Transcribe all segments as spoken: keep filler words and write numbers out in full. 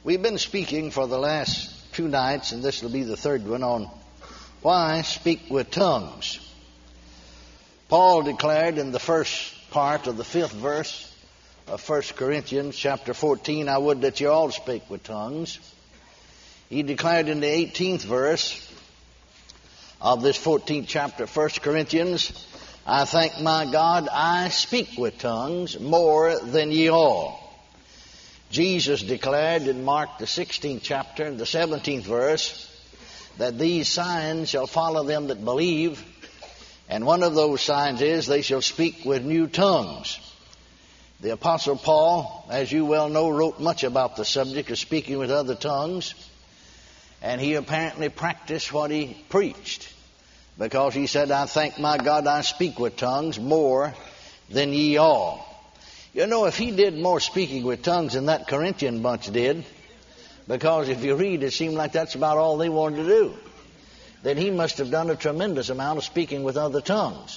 We've been speaking for the last two nights, and this will be the third one, on why speak with tongues. Paul declared in the first part of the fifth verse of First Corinthians chapter fourteen, I would that you all speak with tongues. He declared in the eighteenth verse of this fourteenth chapter of First Corinthians, I thank my God I speak with tongues more than ye all. Jesus declared in Mark the sixteenth chapter, the seventeenth verse, that these signs shall follow them that believe, and one of those signs is they shall speak with new tongues. The Apostle Paul, as you well know, wrote much about the subject of speaking with other tongues, and he apparently practiced what he preached, because he said, I thank my God I speak with tongues more than ye all. You know, if he did more speaking with tongues than that Corinthian bunch did, because if you read, it seemed like that's about all they wanted to do, then he must have done a tremendous amount of speaking with other tongues.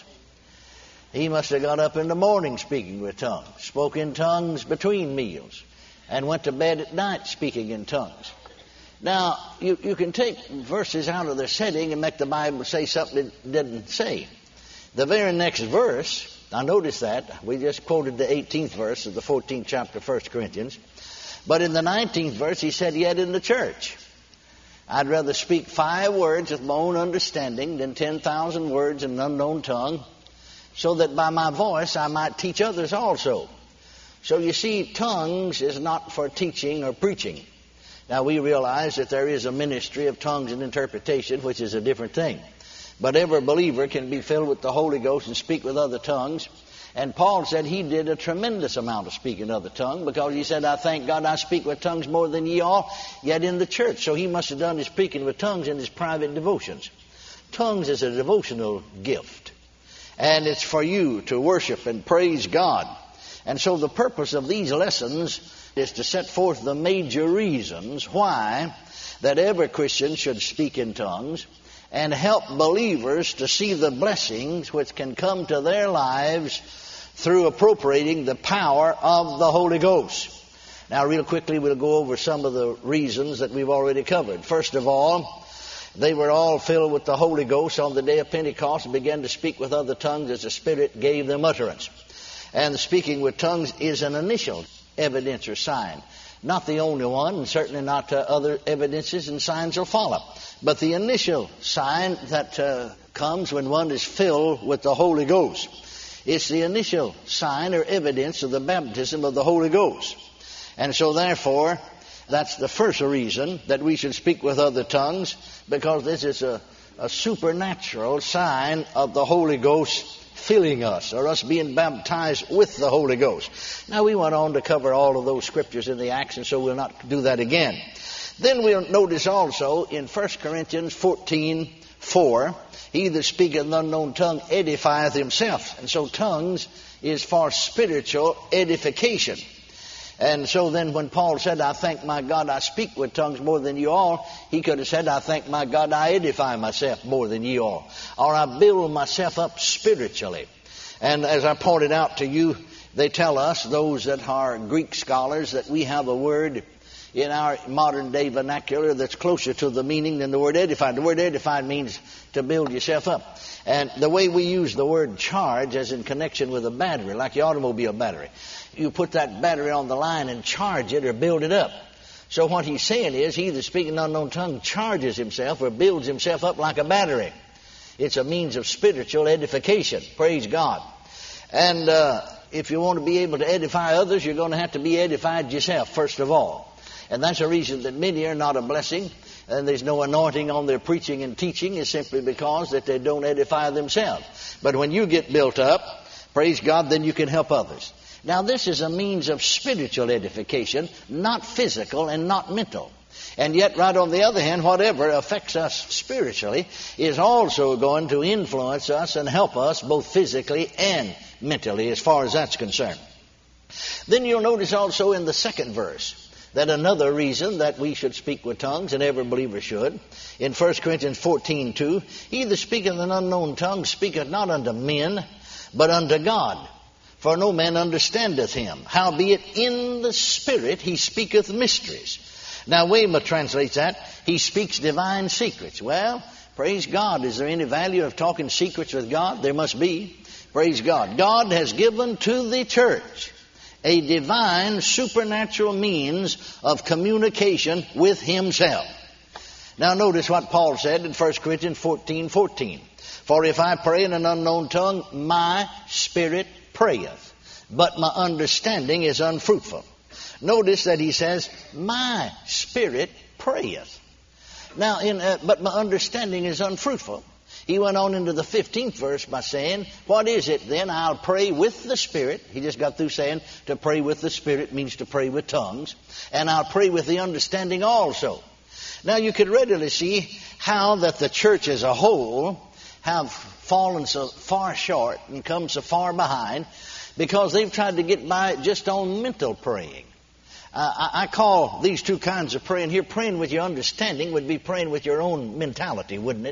He must have got up in the morning speaking with tongues, spoke in tongues between meals, and went to bed at night speaking in tongues. Now, you, you can take verses out of their setting and make the Bible say something it didn't say. The very next verse, now notice that, we just quoted the eighteenth verse of the fourteenth chapter of First Corinthians, but in the nineteenth verse he said, yet in the church, I'd rather speak five words with my own understanding than ten thousand words in an unknown tongue, so that by my voice I might teach others also. So you see, tongues is not for teaching or preaching. Now we realize that there is a ministry of tongues and interpretation, which is a different thing. But every believer can be filled with the Holy Ghost and speak with other tongues. And Paul said he did a tremendous amount of speaking other tongues, because he said, I thank God I speak with tongues more than ye all, yet in the church. So he must have done his speaking with tongues in his private devotions. Tongues is a devotional gift, and it's for you to worship and praise God. And so the purpose of these lessons is to set forth the major reasons why that every Christian should speak in tongues, and help believers to see the blessings which can come to their lives through appropriating the power of the Holy Ghost. Now, real quickly, we'll go over some of the reasons that we've already covered. First of all, they were all filled with the Holy Ghost on the day of Pentecost and began to speak with other tongues as the Spirit gave them utterance. And the speaking with tongues is an initial evidence or sign. Not the only one, and certainly not uh, other evidences and signs will follow. But the initial sign that uh, comes when one is filled with the Holy Ghost, it's the initial sign or evidence of the baptism of the Holy Ghost. And so therefore, that's the first reason that we should speak with other tongues, because this is a, a supernatural sign of the Holy Ghost filling us, or us being baptized with the Holy Ghost. Now, we went on to cover all of those scriptures in the Acts, and so we'll not do that again. Then we'll notice also in First Corinthians fourteen four, he that speaketh an unknown tongue edifieth himself. And so tongues is for spiritual edification. And so then when Paul said, I thank my God I speak with tongues more than you all, he could have said, I thank my God I edify myself more than ye all. Or I build myself up spiritually. And as I pointed out to you, they tell us, those that are Greek scholars, that we have a word in our modern day vernacular that's closer to the meaning than the word edified. The word edified means to build yourself up. And the way we use the word charge, as in connection with a battery, like the automobile battery, you put that battery on the line and charge it or build it up. So what he's saying is, he that speaks an unknown tongue charges himself or builds himself up like a battery. It's a means of spiritual edification. Praise God. And uh, if you want to be able to edify others, you're going to have to be edified yourself, first of all. And that's a reason that many are not a blessing, and there's no anointing on their preaching and teaching, is simply because that they don't edify themselves. But when you get built up, praise God, then you can help others. Now, this is a means of spiritual edification, not physical and not mental. And yet, right on the other hand, whatever affects us spiritually is also going to influence us and help us both physically and mentally, as far as that's concerned. Then you'll notice also in the second verse that another reason that we should speak with tongues, and every believer should, in First Corinthians fourteen two, he that speaketh an unknown tongue speaketh not unto men, but unto God. For no man understandeth him. Howbeit in the Spirit he speaketh mysteries. Now, Weymouth translates that, he speaks divine secrets. Well, praise God. Is there any value of talking secrets with God? There must be. Praise God. God has given to the church a divine supernatural means of communication with himself. Now notice what Paul said in First Corinthians fourteen fourteen. For if I pray in an unknown tongue, my spirit prayeth, but my understanding is unfruitful. Notice that he says, my spirit prayeth. Now, in, uh, but my understanding is unfruitful. He went on into the fifteenth verse by saying, what is it then? I'll pray with the Spirit. He just got through saying to pray with the Spirit means to pray with tongues. And I'll pray with the understanding also. Now you could readily see how that the church as a whole have fallen so far short and come so far behind because they've tried to get by just on mental praying. Uh, I, I call these two kinds of praying here, praying with your understanding would be praying with your own mentality, wouldn't it?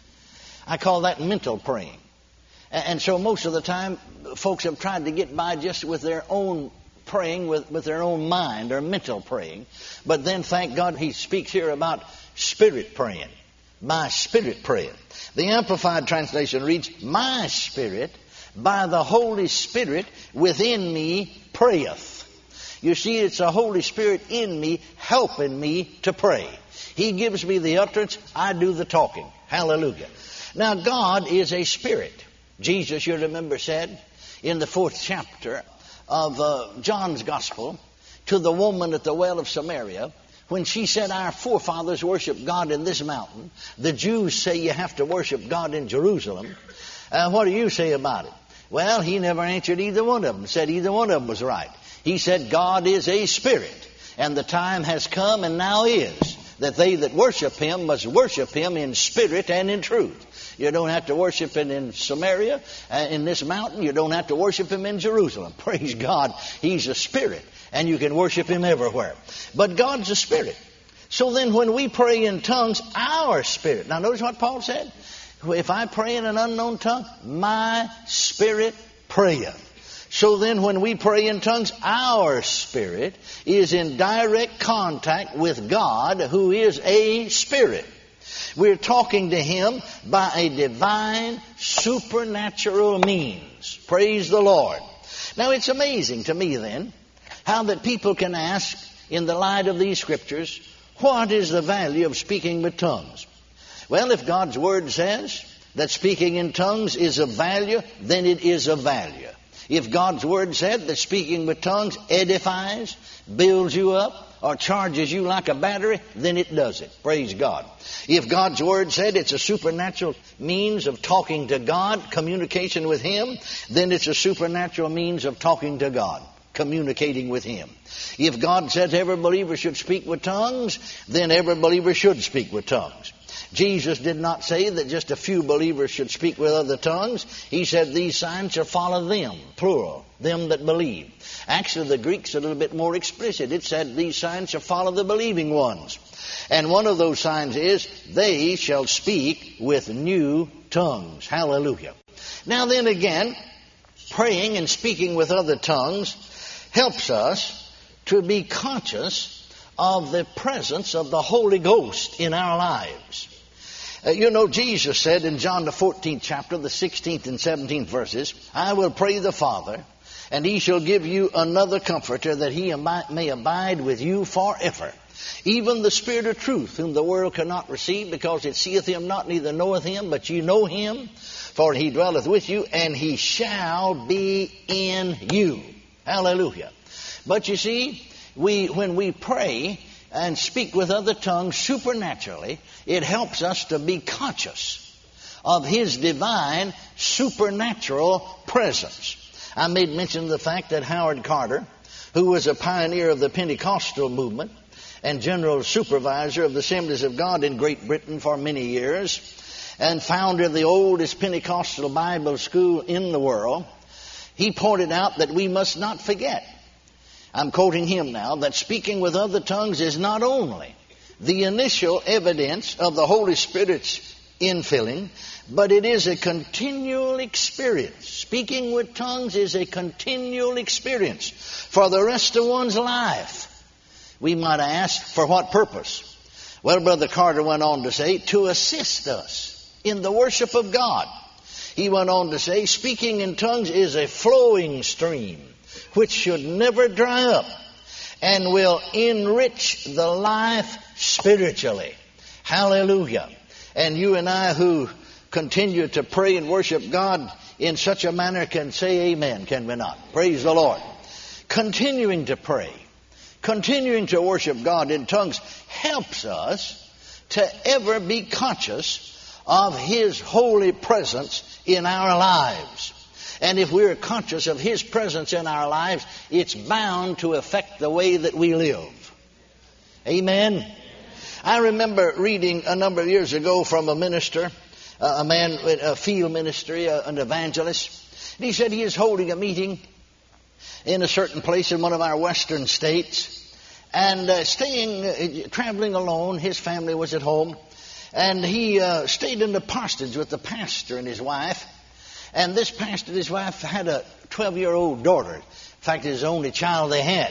I call that mental praying. And so most of the time, folks have tried to get by just with their own praying, with, with their own mind, or mental praying. But then, thank God, he speaks here about spirit praying. My spirit praying. The Amplified Translation reads, my spirit, by the Holy Spirit within me, prayeth. You see, it's the Holy Spirit in me helping me to pray. He gives me the utterance, I do the talking. Hallelujah. Now, God is a spirit. Jesus, you remember, said in the fourth chapter of uh, John's Gospel to the woman at the well of Samaria, when she said, our forefathers worshiped God in this mountain. The Jews say you have to worship God in Jerusalem. Uh, what do you say about it? Well, he never answered either one of them, said either one of them was right. He said, God is a spirit, and the time has come and now is that they that worship him must worship him in spirit and in truth. You don't have to worship him in Samaria, uh, in this mountain. You don't have to worship him in Jerusalem. Praise God. He's a spirit, and you can worship him everywhere. But God's a spirit. So then when we pray in tongues, our spirit. Now notice what Paul said. If I pray in an unknown tongue, my spirit prayeth. So then when we pray in tongues, our spirit is in direct contact with God, who is a spirit. We're talking to him by a divine, supernatural means. Praise the Lord. Now it's amazing to me then how that people can ask in the light of these scriptures, what is the value of speaking with tongues? Well, if God's Word says that speaking in tongues is of value, then it is of value. If God's Word said that speaking with tongues edifies, builds you up, or charges you like a battery, then it does it. Praise God. If God's Word said it's a supernatural means of talking to God, communication with him, then it's a supernatural means of talking to God, communicating with him. If God says every believer should speak with tongues, then every believer should speak with tongues. Jesus did not say that just a few believers should speak with other tongues. He said these signs shall follow them, plural, them that believe. Actually, the Greek's a little bit more explicit. It said these signs shall follow the believing ones. And one of those signs is they shall speak with new tongues. Hallelujah. Now then again, praying and speaking with other tongues helps us to be conscious of the presence of the Holy Ghost in our lives. Uh, you know, Jesus said in John the fourteenth chapter, the sixteenth and seventeenth verses, I will pray the Father, and he shall give you another comforter, that he may abide with you forever. Even the Spirit of truth, whom the world cannot receive, because it seeth him not, neither knoweth him, but you know him, for he dwelleth with you, and he shall be in you. Hallelujah. But you see, we when we pray and speak with other tongues supernaturally, it helps us to be conscious of his divine supernatural presence. I made mention of the fact that Howard Carter, who was a pioneer of the Pentecostal movement and general supervisor of the Assemblies of God in Great Britain for many years, and founder of the oldest Pentecostal Bible school in the world, he pointed out that we must not forget, I'm quoting him now, that speaking with other tongues is not only the initial evidence of the Holy Spirit's infilling, but it is a continual experience. Speaking with tongues is a continual experience for the rest of one's life. We might ask, for what purpose? Well, Brother Carter went on to say, to assist us in the worship of God. He went on to say, speaking in tongues is a flowing stream which should never dry up and will enrich the life spiritually. Hallelujah. And you and I who continue to pray and worship God in such a manner can say amen, can we not? Praise the Lord. Continuing to pray, continuing to worship God in tongues helps us to ever be conscious of His holy presence in our lives. And if we're conscious of His presence in our lives, it's bound to affect the way that we live. Amen? I remember reading a number of years ago from a minister, a man with a field ministry, an evangelist. He said he is holding a meeting in a certain place in one of our western states. And uh, staying, uh, traveling alone, his family was at home. And he uh, stayed in the parsonage with the pastor and his wife. And this pastor and his wife had a twelve-year-old daughter. In fact, it was the only child they had.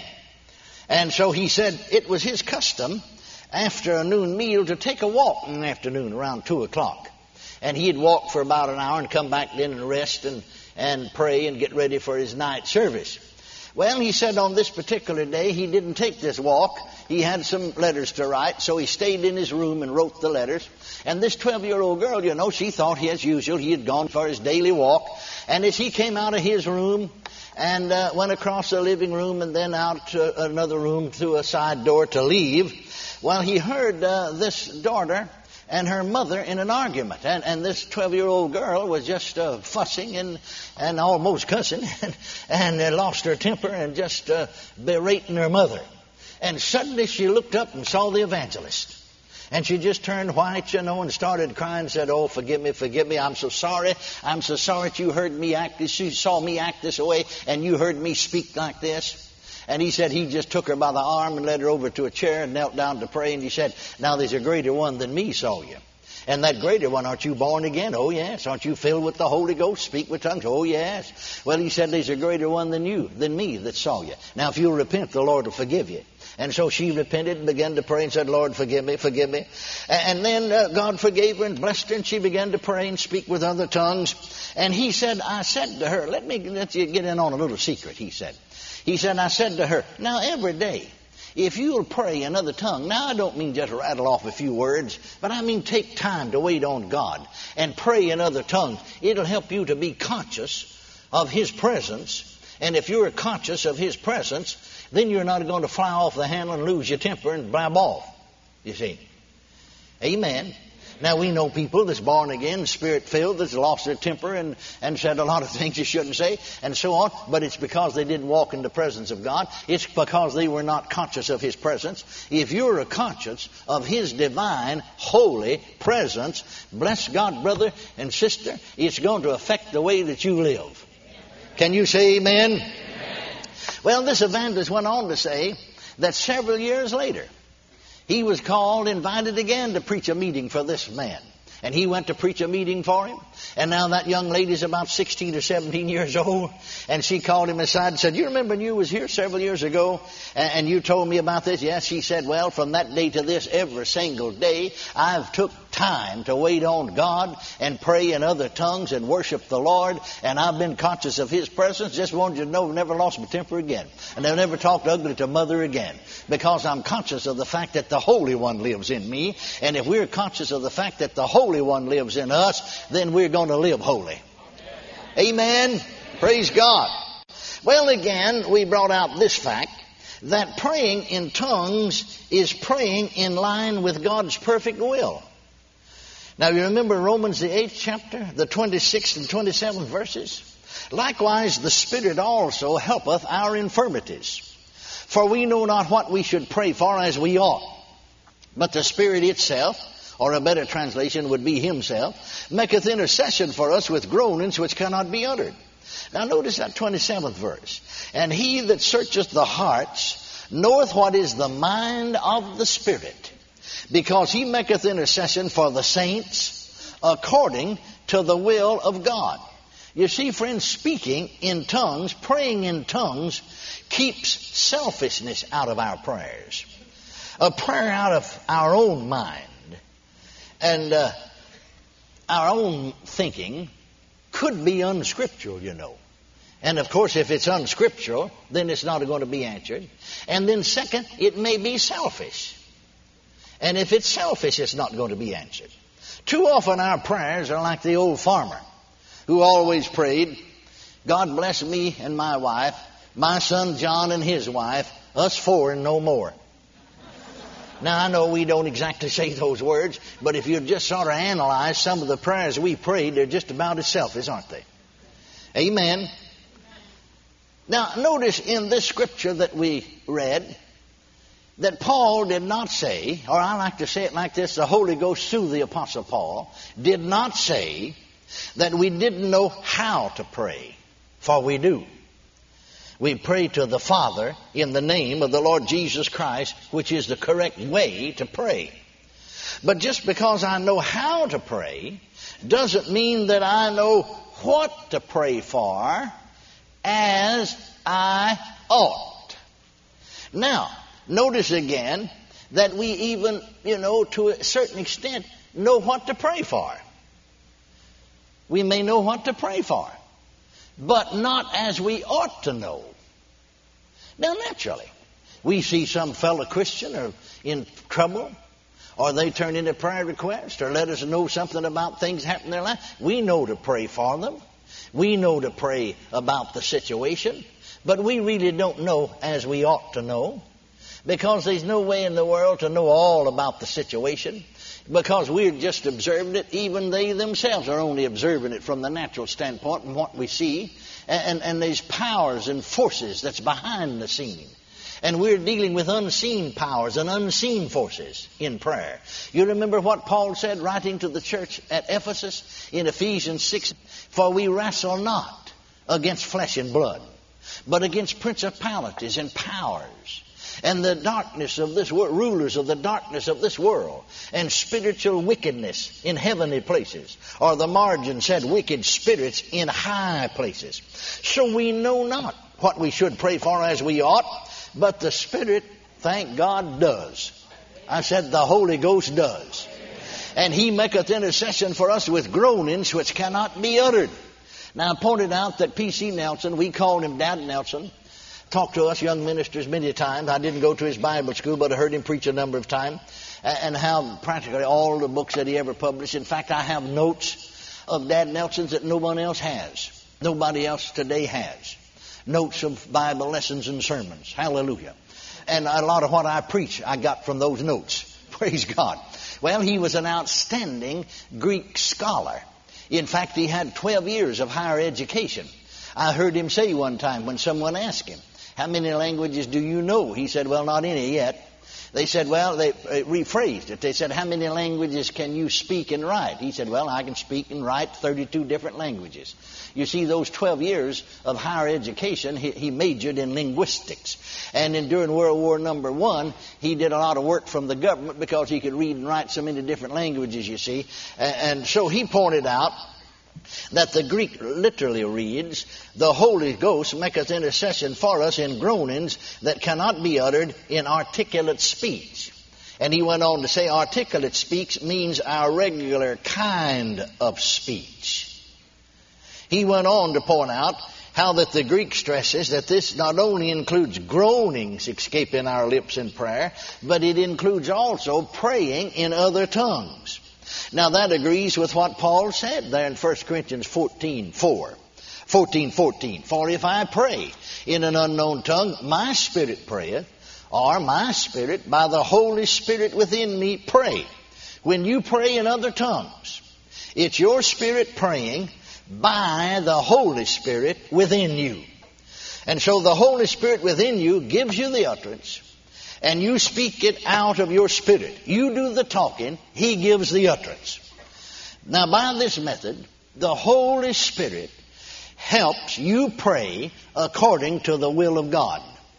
And so he said it was his custom after a noon meal to take a walk in the afternoon around two o'clock. And he'd walk for about an hour and come back in and rest and, and pray and get ready for his night service. Well, he said on this particular day he didn't take this walk. He had some letters to write, so he stayed in his room and wrote the letters. And this twelve-year-old girl, you know, she thought, as usual, he had gone for his daily walk. And as he came out of his room and uh, went across the living room and then out to another room through a side door to leave, well, he heard uh, this daughter and her mother in an argument. And, and this twelve-year-old girl was just uh, fussing and, and almost cussing and, and uh, lost her temper and just uh, berating her mother. And suddenly she looked up and saw the evangelist. And she just turned white, you know, and started crying and said, oh, forgive me, forgive me. I'm so sorry. I'm so sorry that you heard me act this. You saw me act this way and you heard me speak like this. And he said he just took her by the arm and led her over to a chair and knelt down to pray. And he said, now there's a greater one than me saw you. And that greater one, aren't you born again? Oh, yes. Aren't you filled with the Holy Ghost? Speak with tongues? Oh, yes. Well, he said, there's a greater one than you, than me that saw you. Now, if you'll repent, the Lord will forgive you. And so she repented and began to pray and said, Lord, forgive me, forgive me. And then uh, God forgave her and blessed her, and she began to pray and speak with other tongues. And he said, I said to her, let me let you get in on a little secret, he said. He said, I said to her, now every day, if you'll pray in another tongue, now I don't mean just rattle off a few words, but I mean take time to wait on God and pray in other tongues. It'll help you to be conscious of His presence. And if you're conscious of His presence, then you're not going to fly off the handle and lose your temper and blab off, you see. Amen. Now, we know people that's born again, Spirit-filled, that's lost their temper and, and said a lot of things you shouldn't say, and so on. But it's because they didn't walk in the presence of God. It's because they were not conscious of His presence. If you're conscious of His divine, holy presence, bless God, brother and sister, it's going to affect the way that you live. Can you say amen? Amen. Well, this evangelist went on to say that several years later, he was called, invited again to preach a meeting for this man. And he went to preach a meeting for him. And now that young lady's about sixteen or seventeen years old. And she called him aside and said, you remember when you was here several years ago and you told me about this? Yes, she said, well, from that day to this, every single day, I've took time to wait on God and pray in other tongues and worship the Lord. And I've been conscious of His presence. Just wanted you to know I've never lost my temper again. And I've never talked ugly to mother again. Because I'm conscious of the fact that the Holy One lives in me. And if we're conscious of the fact that the Holy One lives in us, then we're going to live holy. Amen. Praise God. Well, again, we brought out this fact that praying in tongues is praying in line with God's perfect will. Now, you remember Romans the eighth chapter, the twenty-sixth and twenty-seventh verses? Likewise, the Spirit also helpeth our infirmities. For we know not what we should pray for as we ought. But the Spirit itself, or a better translation would be Himself, maketh intercession for us with groanings which cannot be uttered. Now notice that twenty-seventh verse. And He that searcheth the hearts knoweth what is the mind of the Spirit, because He maketh intercession for the saints according to the will of God. You see, friends, speaking in tongues, praying in tongues, keeps selfishness out of our prayers. A prayer out of our own mind and uh, our own thinking could be unscriptural, you know. And of course, if it's unscriptural, then it's not going to be answered. And then second, it may be selfish. And if it's selfish, it's not going to be answered. Too often our prayers are like the old farmer who always prayed, God bless me and my wife, my son John and his wife, us four and no more. Now, I know we don't exactly say those words, but if you just sort of analyze some of the prayers we prayed, they're just about as selfish, aren't they? Amen. Now, notice in this scripture that we read that Paul did not say, or I like to say it like this, the Holy Ghost through the Apostle Paul did not say that we didn't know how to pray, for we do. We pray to the Father in the name of the Lord Jesus Christ, which is the correct way to pray. But just because I know how to pray doesn't mean that I know what to pray for as I ought. Now, notice again that we even, you know, to a certain extent, know what to pray for. We may know what to pray for, but not as we ought to know. Now, naturally, we see some fellow Christian or in trouble, or they turn in a prayer request, or let us know something about things happening in their life. We know to pray for them. We know to pray about the situation, but we really don't know as we ought to know, because there's no way in the world to know all about the situation, because we're just observing it. Even they themselves are only observing it from the natural standpoint and what we see. And, and there's powers and forces that's behind the scene. And we're dealing with unseen powers and unseen forces in prayer. You remember what Paul said writing to the church at Ephesus in Ephesians six? For we wrestle not against flesh and blood, but against principalities and powers, and the darkness of this world, rulers of the darkness of this world, and spiritual wickedness in heavenly places. Or the margin said wicked spirits in high places. So we know not what we should pray for as we ought, but the Spirit, thank God, does. I said the Holy Ghost does. And He maketh intercession for us with groanings which cannot be uttered. Now, I pointed out that P C Nelson, we called him Dad Nelson, talked to us young ministers many times. I didn't go to his Bible school, but I heard him preach a number of times, and how practically all the books that he ever published. In fact, I have notes of Dad Nelson's that no one else has. Nobody else today has. Notes of Bible lessons and sermons. Hallelujah. And a lot of what I preach, I got from those notes. Praise God. Well, he was an outstanding Greek scholar. In fact, he had twelve years of higher education. I heard him say one time when someone asked him, how many languages do you know? He said, well, not any yet. They said, well, they uh, rephrased it. They said, how many languages can you speak and write? He said, well, I can speak and write thirty-two different languages. You see, those twelve years of higher education, he, he majored in linguistics. And in, during World War Number One, he did a lot of work from the government because he could read and write so many different languages, you see. And, and so he pointed out that the Greek literally reads, the Holy Ghost maketh intercession for us in groanings that cannot be uttered in articulate speech. And he went on to say articulate speech means our regular kind of speech. He went on to point out how that the Greek stresses that this not only includes groanings escaping our lips in prayer, but it includes also praying in other tongues. Now that agrees with what Paul said there in First Corinthians fourteen four. fourteen fourteen. For if I pray in an unknown tongue, my spirit prayeth, or my spirit by the Holy Spirit within me pray. When you pray in other tongues, it's your spirit praying by the Holy Spirit within you. And so the Holy Spirit within you gives you the utterance, and you speak it out of your spirit. You do the talking, He gives the utterance. Now, by this method, the Holy Spirit helps you pray according to the will of God,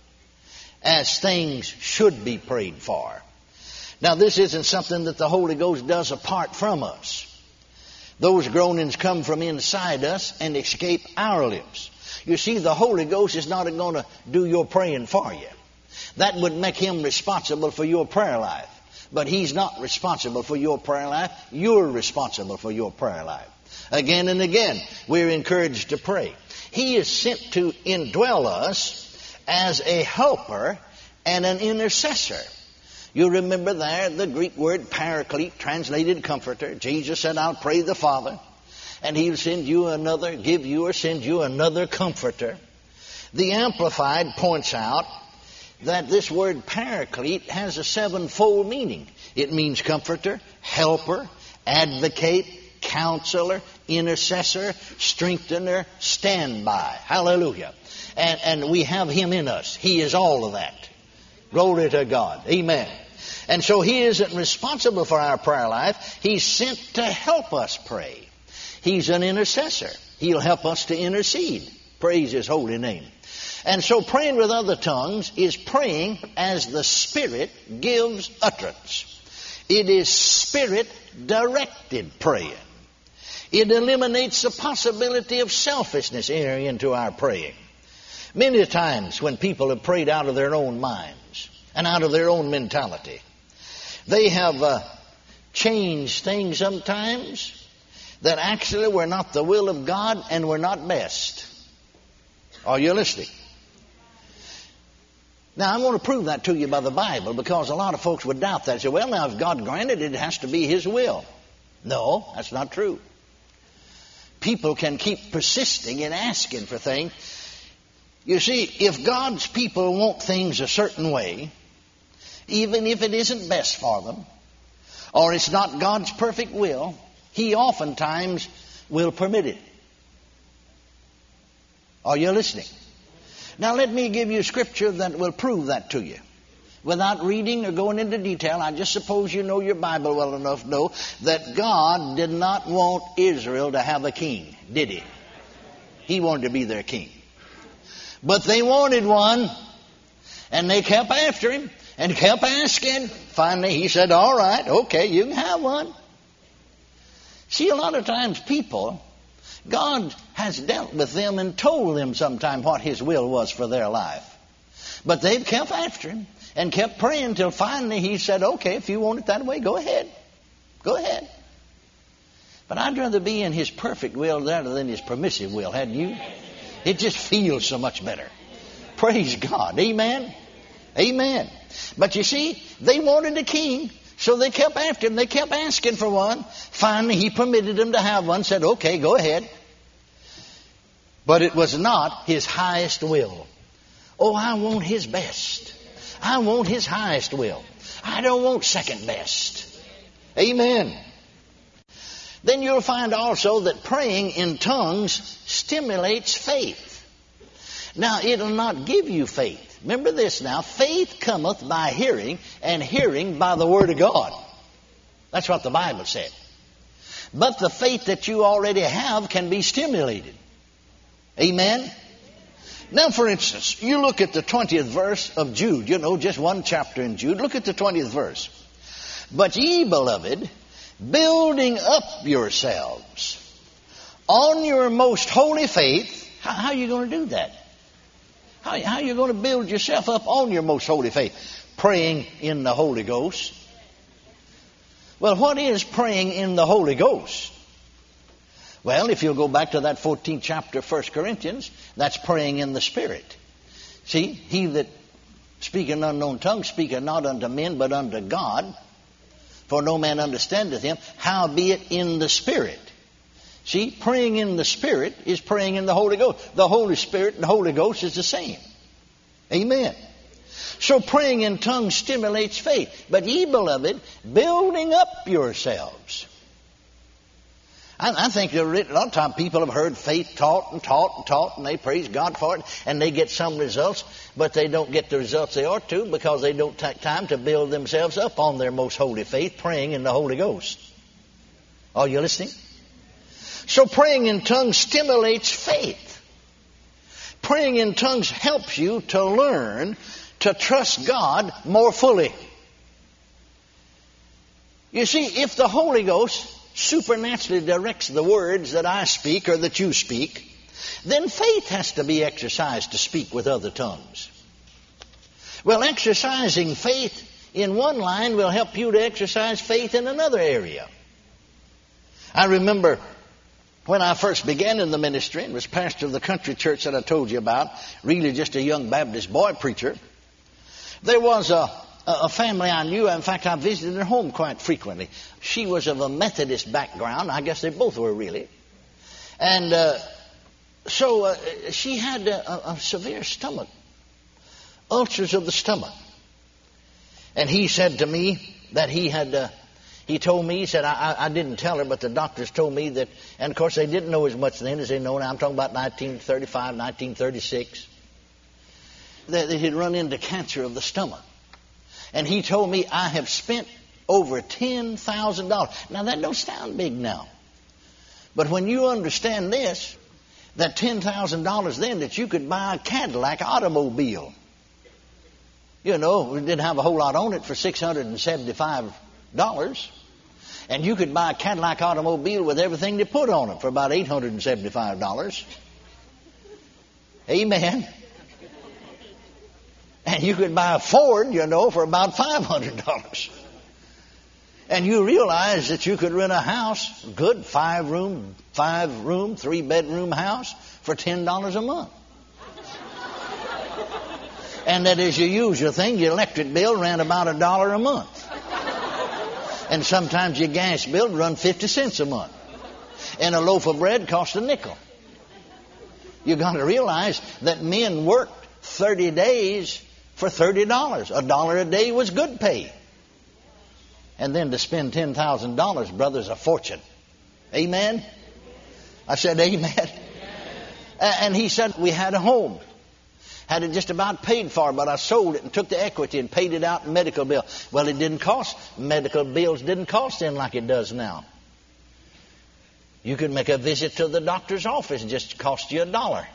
as things should be prayed for. Now, this isn't something that the Holy Ghost does apart from us. Those groanings come from inside us and escape our lips. You see, the Holy Ghost is not going to do your praying for you. That would make him responsible for your prayer life. But he's not responsible for your prayer life. You're responsible for your prayer life. Again and again, we're encouraged to pray. He is sent to indwell us as a helper and an intercessor. You remember there the Greek word paraclete, translated comforter. Jesus said, I'll pray the Father, and he'll send you another, give you or send you another comforter. The Amplified points out that this word paraclete has a sevenfold meaning. It means comforter, helper, advocate, counselor, intercessor, strengthener, standby. Hallelujah. And, and we have him in us. He is all of that. Glory to God. Amen. And so he isn't responsible for our prayer life. He's sent to help us pray. He's an intercessor. He'll help us to intercede. Praise his holy name. And so praying with other tongues is praying as the Spirit gives utterance. It is Spirit-directed praying. It eliminates the possibility of selfishness entering into our praying. Many times when people have prayed out of their own minds and out of their own mentality, they have uh, changed things sometimes that actually were not the will of God and were not best. Are you listening? Now, I want to prove that to you by the Bible, because a lot of folks would doubt that. Say, well, now, if God granted it, it has to be his will. No, that's not true. People can keep persisting in asking for things. You see, if God's people want things a certain way, even if it isn't best for them, or it's not God's perfect will, he oftentimes will permit it. Are you listening? Now let me give you scripture that will prove that to you. Without reading or going into detail, I just suppose you know your Bible well enough to know that God did not want Israel to have a king, did he? He wanted to be their king. But they wanted one, and they kept after him and kept asking. Finally, he said, all right, okay, you can have one. See, a lot of times people, God has dealt with them and told them sometime what his will was for their life. But they've kept after him and kept praying until finally he said, okay, if you want it that way, go ahead. Go ahead. But I'd rather be in his perfect will rather than his permissive will, hadn't you? It just feels so much better. Praise God. Amen. Amen. But you see, they wanted a king, so they kept after him. They kept asking for one. Finally, he permitted them to have one, said, okay, go ahead. But it was not his highest will. Oh, I want his best. I want his highest will. I don't want second best. Amen. Then you'll find also that praying in tongues stimulates faith. Now, it'll not give you faith. Remember this now. Faith cometh by hearing, and hearing by the Word of God. That's what the Bible said. But the faith that you already have can be stimulated. Amen? Now, for instance, you look at the twentieth verse of Jude. You know, just one chapter in Jude. Look at the twentieth verse. But ye, beloved, building up yourselves on your most holy faith. How, how are you going to do that? How, how are you going to build yourself up on your most holy faith? Praying in the Holy Ghost. Well, what is praying in the Holy Ghost? Well, if you'll go back to that fourteenth chapter of First Corinthians, that's praying in the Spirit. See, he that speaketh in unknown tongues speaketh not unto men, but unto God. For no man understandeth him, howbeit in the Spirit. See, praying in the Spirit is praying in the Holy Ghost. The Holy Spirit and the Holy Ghost is the same. Amen. So praying in tongues stimulates faith. But ye, beloved, building up yourselves. I, I think a lot of times people have heard faith taught and taught and taught, and they praise God for it, and they get some results, but they don't get the results they ought to because they don't take time to build themselves up on their most holy faith, praying in the Holy Ghost. Are you listening? So praying in tongues stimulates faith. Praying in tongues helps you to learn to trust God more fully. You see, if the Holy Ghost supernaturally directs the words that I speak or that you speak, then faith has to be exercised to speak with other tongues. Well, exercising faith in one line will help you to exercise faith in another area. I remember when I first began in the ministry and was pastor of the country church that I told you about, really just a young Baptist boy preacher, there was a, a family I knew. In fact, I visited their home quite frequently. She was of a Methodist background. I guess they both were really. And uh, so uh, she had a, a severe stomach, ulcers of the stomach. And he said to me that he had, uh, he told me, he said, I, I didn't tell her, but the doctors told me that, and of course they didn't know as much then as they know now. I'm talking about nineteen thirty-five, nineteen thirty-six. That they had run into cancer of the stomach. And he told me, I have spent over ten thousand dollars. Now that don't sound big now. But when you understand this, that ten thousand dollars then that you could buy a Cadillac automobile. You know, we didn't have a whole lot on it for six hundred seventy-five dollars. And you could buy a Cadillac automobile with everything they put on it for about eight hundred seventy-five dollars. Amen. And you could buy a Ford, you know, for about five hundred dollars. And you realize that you could rent a house, good five room, five room, three bedroom house for ten dollars a month. And that as you use your thing, your electric bill ran about a dollar a month. And sometimes your gas bill run fifty cents a month. And a loaf of bread cost a nickel. You've got to realize that men worked thirty days for thirty dollars. A dollar a day was good pay. And then to spend ten thousand dollars, brother, is a fortune. Amen? I said amen. Amen. And he said we had a home. Had it just about paid for, but I sold it and took the equity and paid it out in medical bill. Well, it didn't cost. Medical bills didn't cost then like it does now. You could make a visit to the doctor's office and just cost you a dollar.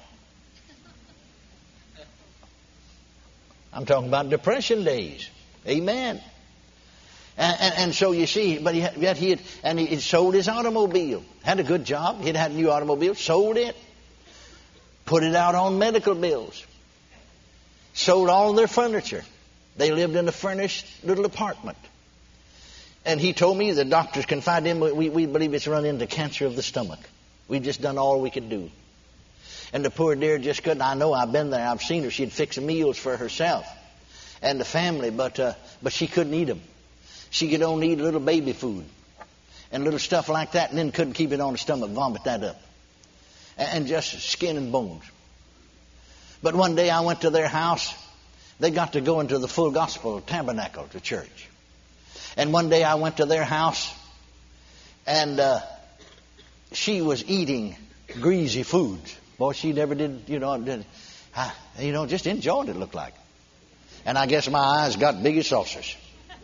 I'm talking about depression days. Amen. And, and, and so you see, but he, yet he had, and he had sold his automobile. Had a good job. He'd had a new automobile. Sold it. Put it out on medical bills. Sold all their furniture. They lived in a furnished little apartment. And he told me the doctors confided in him, we, we believe it's run into cancer of the stomach. We've just done all we could do. And the poor dear just couldn't. I know, I've been there. I've seen her. She'd fix meals for herself and the family, but uh, but she couldn't eat them. She could only eat a little baby food and little stuff like that, and then couldn't keep it on her stomach, vomit that up. And just skin and bones. But one day I went to their house. They got to go into the Full Gospel Tabernacle to church. And one day I went to their house, and uh, she was eating greasy foods. Boy, she never did, you know, did, uh, you know, just enjoyed it, looked like. And I guess my eyes got big as saucers.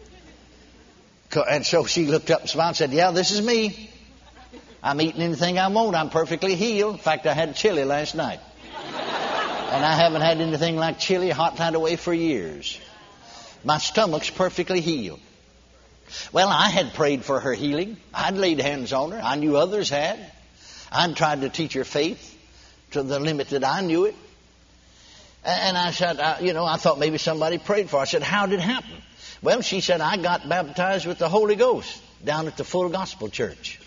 And so she looked up and smiled and said, yeah, this is me. I'm eating anything I want. I'm perfectly healed. In fact, I had chili last night. And I haven't had anything like chili hot night away for years. My stomach's perfectly healed. Well, I had prayed for her healing. I'd laid hands on her. I knew others had. I'd tried to teach her faith to the limit that I knew it. And I said, uh, you know, I thought maybe somebody prayed for her. I said, how did it happen? Well, she said, I got baptized with the Holy Ghost down at the Full Gospel Church.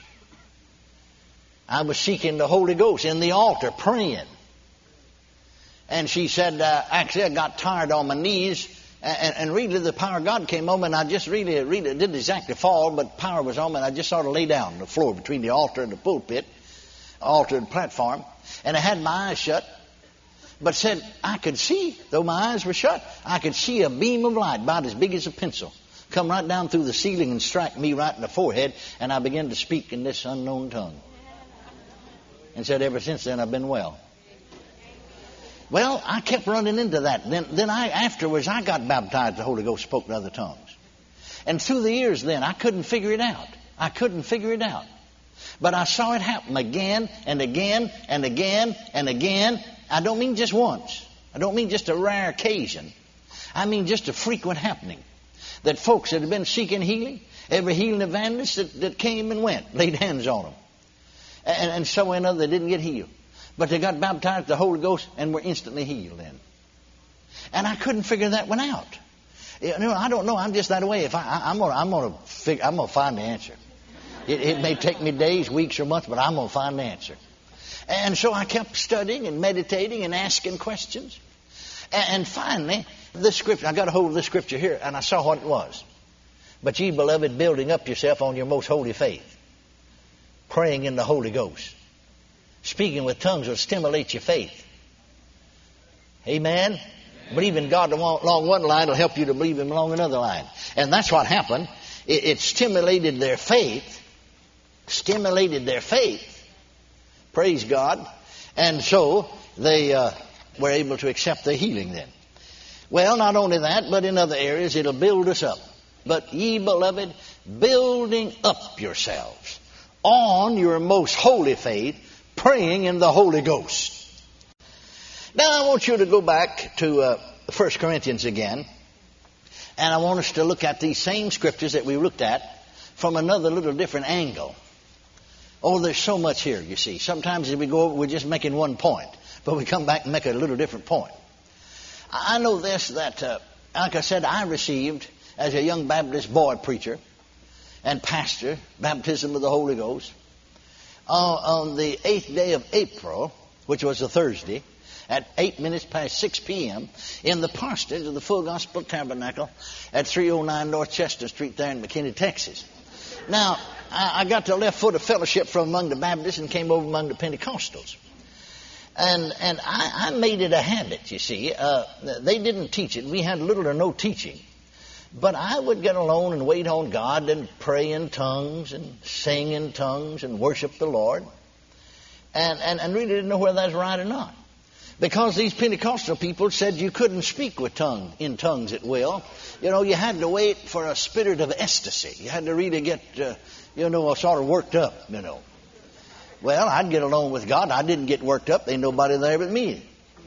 I was seeking the Holy Ghost in the altar, praying. And she said, uh, actually, I got tired on my knees, and, and really the power of God came on me, and I just really, really didn't exactly fall, but power was on me, and I just sort of lay down on the floor between the altar and the pulpit, altar and platform, and I had my eyes shut, but said I could see, though my eyes were shut, I could see a beam of light about as big as a pencil come right down through the ceiling and strike me right in the forehead, and I began to speak in this unknown tongue. And said, ever since then, I've been well. Well, I kept running into that. Then, then I, afterwards, I got baptized. The Holy Ghost spoke in other tongues. And through the years then, I couldn't figure it out. I couldn't figure it out. But I saw it happen again and again and again and again. I don't mean just once. I don't mean just a rare occasion. I mean just a frequent happening. That folks that had been seeking healing, every healing evangelist that, that came and went, laid hands on them. And, and so and other, they didn't get healed. But they got baptized with the Holy Ghost and were instantly healed then. And I couldn't figure that one out. You know, I don't know. I'm just that way. If I, I I'm gonna, I'm gonna, figure, I'm gonna find the answer. It, it may take me days, weeks, or months, but I'm gonna find the answer. And so I kept studying and meditating and asking questions. And, and finally, this scripture, I got a hold of this scripture here, and I saw what it was. But ye, beloved, building up yourself on your most holy faith, praying in the Holy Ghost. Speaking with tongues will stimulate your faith. Amen? Believing God along one line will help you to believe Him along another line. And that's what happened. It, it stimulated their faith. Stimulated their faith. Praise God. And so they uh, were able to accept the healing then. Well, not only that, but in other areas it'll build us up. But ye, beloved, building up yourselves on your most holy faith, praying in the Holy Ghost. Now I want you to go back to uh, First Corinthians again, and I want us to look at these same scriptures that we looked at from another little different angle. Oh, there's so much here, you see. Sometimes as we go over, we're just making one point, but we come back and make a little different point. I know this, that, uh, like I said, I received, as a young Baptist boy preacher and pastor, baptism of the Holy Ghost, uh, on the eighth day of April, which was a Thursday, at eight minutes past six p.m. in the parsonage of the Full Gospel Tabernacle at three oh nine North Chester Street there in McKinney, Texas. Now, I, I got the left foot of fellowship from among the Baptists and came over among the Pentecostals. And and I, I made it a habit, you see. Uh, they didn't teach it. We had little or no teaching. But I would get alone and wait on God and pray in tongues and sing in tongues and worship the Lord. And, and, and really didn't know whether that's right or not. Because these Pentecostal people said you couldn't speak with tongue in tongues at will. You know, you had to wait for a spirit of ecstasy. You had to really get, uh, you know, sort of worked up, you know. Well, I'd get alone with God. I didn't get worked up. There ain't nobody there but me.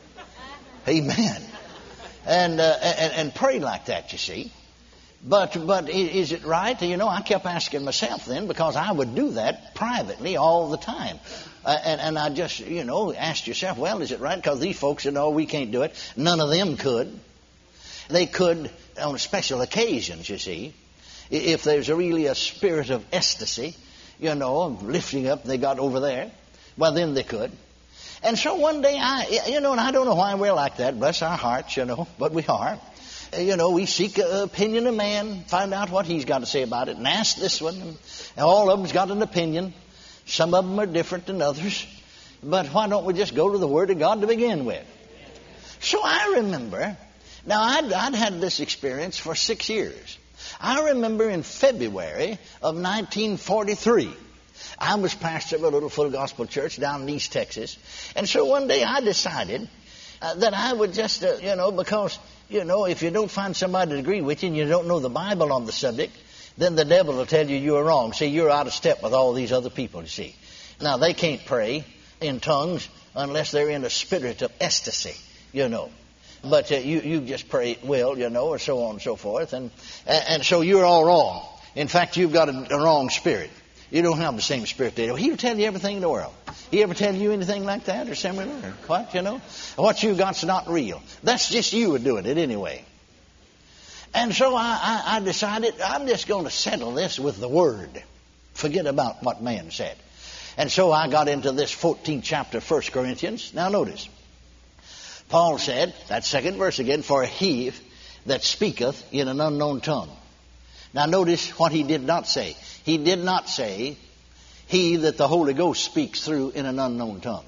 Amen. And, uh, and and pray like that, you see. But but is it right? You know, I kept asking myself then, because I would do that privately all the time. Uh, and, and I just, you know, asked yourself, well, is it right? Because these folks said, no, we can't do it. None of them could. They could on special occasions, you see. If there's a really a spirit of ecstasy, you know, lifting up, they got over there, well, then they could. And so one day, I, you know, and I don't know why we're like that, bless our hearts, you know, but we are. You know, we seek an opinion of man, find out what he's got to say about it, and ask this one. And all of them's got an opinion. Some of them are different than others. But why don't we just go to the Word of God to begin with? So I remember, now I'd, I'd had this experience for six years. I remember in February of nineteen forty-three, I was pastor of a little Full Gospel church down in East Texas. And so one day I decided uh, that I would just, uh, you know, because, you know, if you don't find somebody to agree with you and you don't know the Bible on the subject, then the devil will tell you you're wrong. See, you're out of step with all these other people, you see. Now, they can't pray in tongues unless they're in a spirit of ecstasy, you know. But uh, you, you just pray at will, you know, or so on and so forth. And, and so you're all wrong. In fact, you've got a, a wrong spirit. You don't have the same spirit they do. He'll tell you everything in the world. He ever tell you anything like that or similar? Or what, you know? What you got's not real. That's just you doing it anyway. And so I, I, I decided I'm just going to settle this with the Word. Forget about what man said. And so I got into this fourteenth chapter of First Corinthians. Now notice. Paul said, that second verse again, for he that speaketh in an unknown tongue. Now notice what he did not say. He did not say, he that the Holy Ghost speaks through in an unknown tongue.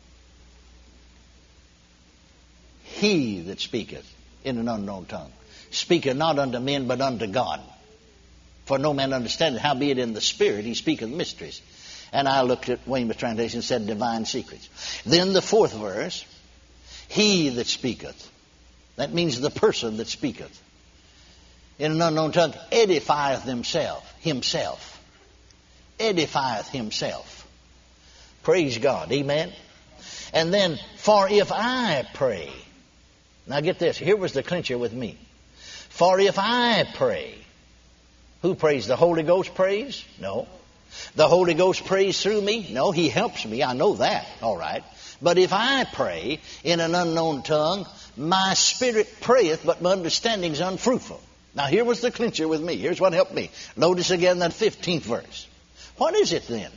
He that speaketh in an unknown tongue. Speaketh not unto men, but unto God. For no man understandeth, howbeit in the Spirit he speaketh mysteries. And I looked at Weymouth translation and said divine secrets. Then the fourth verse, he that speaketh. That means the person that speaketh. In an unknown tongue, edifieth himself. Himself. Edifieth himself. Praise God. Amen. And then, for if I pray. Now get this. Here was the clincher with me. For if I pray. Who prays? The Holy Ghost prays? No. The Holy Ghost prays through me? No, He helps me. I know that. All right. But if I pray in an unknown tongue, my spirit prayeth, but my understanding is unfruitful. Now here was the clincher with me. Here's what helped me. Notice again that fifteenth verse. What is it then?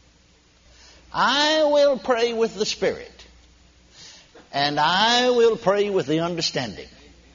I will pray with the spirit, and I will pray with the understanding.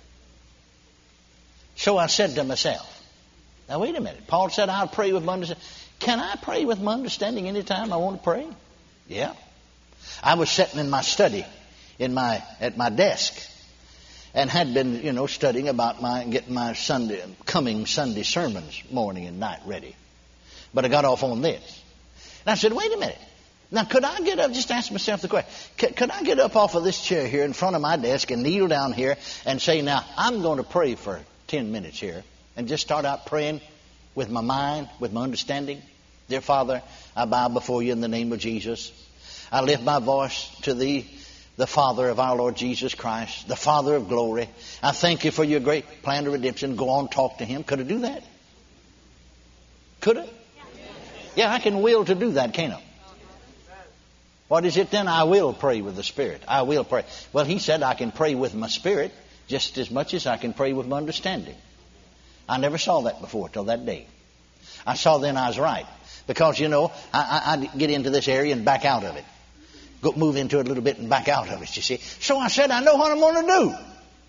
So I said to myself, now wait a minute. Paul said I'll pray with my understanding. Can I pray with my understanding anytime I want to pray? Yeah. I was sitting in my study in my at my desk and had been, you know, studying about my getting my Sunday coming Sunday sermons morning and night ready. But I got off on this. And I said, wait a minute. Now, could I get up, just ask myself the question, could, could I get up off of this chair here in front of my desk and kneel down here and say, now, I'm going to pray for ten minutes here, and just start out praying with my mind, with my understanding? Dear Father, I bow before you in the name of Jesus. I lift my voice to thee, the Father of our Lord Jesus Christ, the Father of glory. I thank you for your great plan of redemption. Go on, talk to him. Could I do that? Could I? Yeah, I can will to do that, can't I? What is it then? I will pray with the Spirit. I will pray. Well, he said I can pray with my spirit just as much as I can pray with my understanding. I never saw that before till that day. I saw then I was right. Because, you know, I, I, I get into this area and back out of it. Go, move into it a little bit and back out of it, you see. So I said, I know what I'm going to do.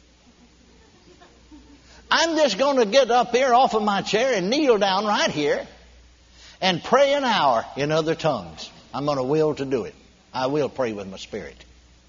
I'm just going to get up here off of my chair and kneel down right here and pray an hour in other tongues. I'm going to will to do it. I will pray with my spirit.